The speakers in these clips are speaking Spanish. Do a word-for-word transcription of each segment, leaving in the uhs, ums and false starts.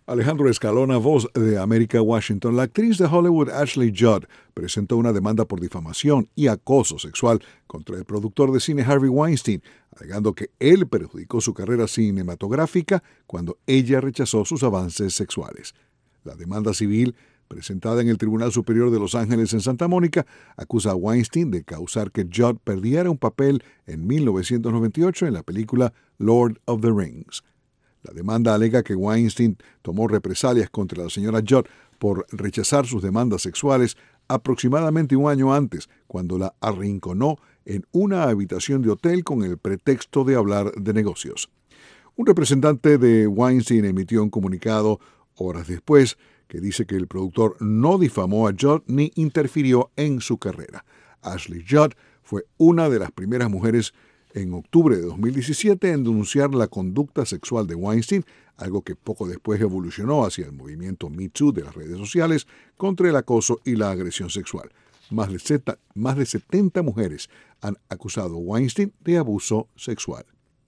Alejandro Escalona, voz de América, Washington. La actriz de Hollywood Ashley Judd presentó una demanda por difamación y acoso sexual contra el productor de cine Harvey Weinstein, alegando que él perjudicó su carrera cinematográfica cuando ella rechazó sus avances sexuales. La demanda civil, presentada en el Tribunal Superior de Los Ángeles en Santa Mónica, acusa a Weinstein de causar que Judd perdiera un papel en mil novecientos noventa y ocho en la película Lord of the Rings. La demanda alega que Weinstein tomó represalias contra la señora Judd por rechazar sus demandas sexuales aproximadamente un año antes, cuando la arrinconó en una habitación de hotel con el pretexto de hablar de negocios. Un representante de Weinstein emitió un comunicado horas después que dice que el productor no difamó a Judd ni interfirió en su carrera. Ashley Judd fue una de las primeras mujeres en octubre de dos mil diecisiete en denunciar la conducta sexual de Weinstein, algo que poco después evolucionó hacia el movimiento Me Too de las redes sociales contra el acoso y la agresión sexual. Más de, seta, más de setenta mujeres han acusado a Weinstein de abuso sexual.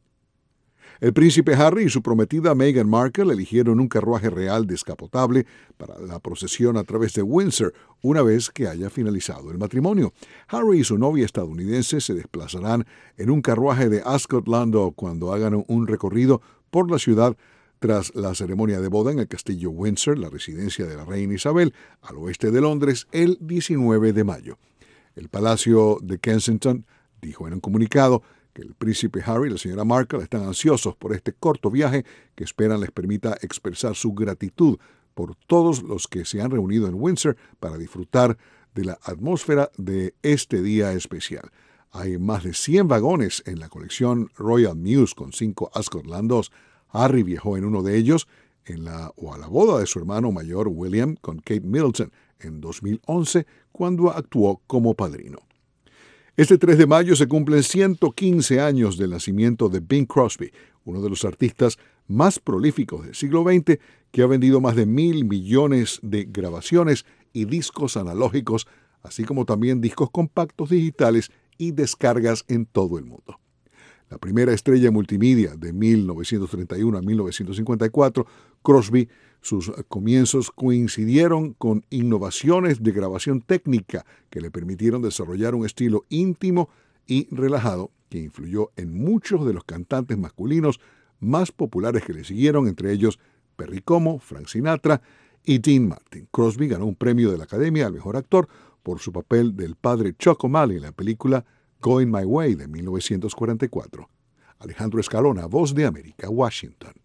El príncipe Harry y su prometida Meghan Markle eligieron un carruaje real descapotable para la procesión a través de Windsor una vez que haya finalizado el matrimonio. Harry y su novia estadounidense se desplazarán en un carruaje de Ascot Landau cuando hagan un recorrido por la ciudad tras la ceremonia de boda en el castillo Windsor, la residencia de la reina Isabel, al oeste de Londres, el diecinueve de mayo. El Palacio de Kensington dijo en un comunicado que el príncipe Harry y la señora Markle están ansiosos por este corto viaje que esperan les permita expresar su gratitud por todos los que se han reunido en Windsor para disfrutar de la atmósfera de este día especial. Hay más de cien vagones en la colección Royal Mews con cinco Ascot Landaus. Harry viajó en uno de ellos en la o a la boda de su hermano mayor William con Kate Middleton en dos mil once, cuando actuó como padrino. Este tres de mayo se cumplen ciento quince años del nacimiento de Bing Crosby, uno de los artistas más prolíficos del siglo veinte, que ha vendido más de mil millones de grabaciones y discos analógicos, así como también discos compactos digitales y descargas en todo el mundo. La primera estrella multimedia de mil novecientos treinta y uno a mil novecientos cincuenta y cuatro, Crosby, sus comienzos coincidieron con innovaciones de grabación técnica que le permitieron desarrollar un estilo íntimo y relajado que influyó en muchos de los cantantes masculinos más populares que le siguieron, entre ellos Perry Como, Frank Sinatra y Dean Martin. Crosby ganó un premio de la Academia al Mejor Actor por su papel del padre Chuck O'Malley en la película Going My Way de mil novecientos cuarenta y cuatro. Alejandro Escalona, Voz de América, Washington.